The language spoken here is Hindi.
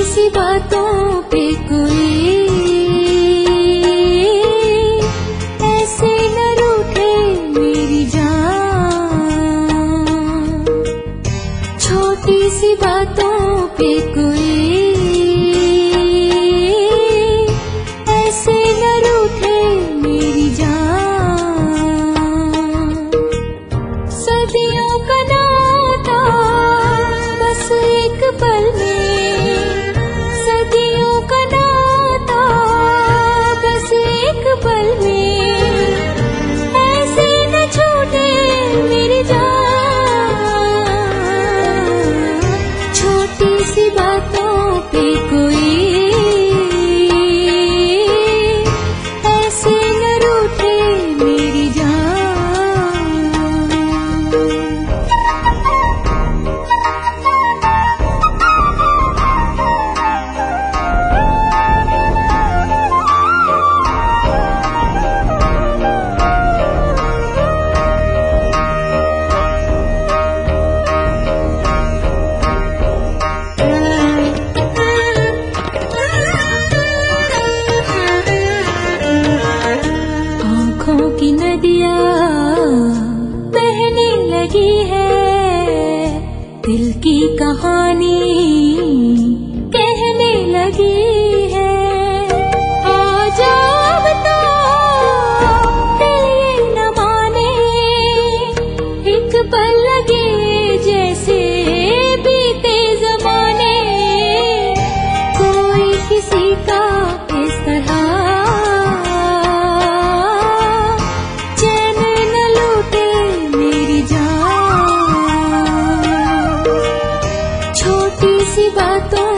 सी बातों पे कोई ऐसे न रूठे मेरी जान। छोटी सी बातों पे कोई ऐसे न रूठे मेरी जान। सदियों का नाता बस एक पल में, सदियों का नाता बस एक पल में ऐसे न छूटे मेरी जान। छोटी सी बातों पे कोई ऐसे न रूठे मेरी आँखों की नदियाँ बहने लगी है, दिल की कहानी कहने लगी है। आजा अब तो दिल ये न माने, एक पल लगे जैसे बीते जमाने। कोई किसी का इस तरह छोटी सी बातों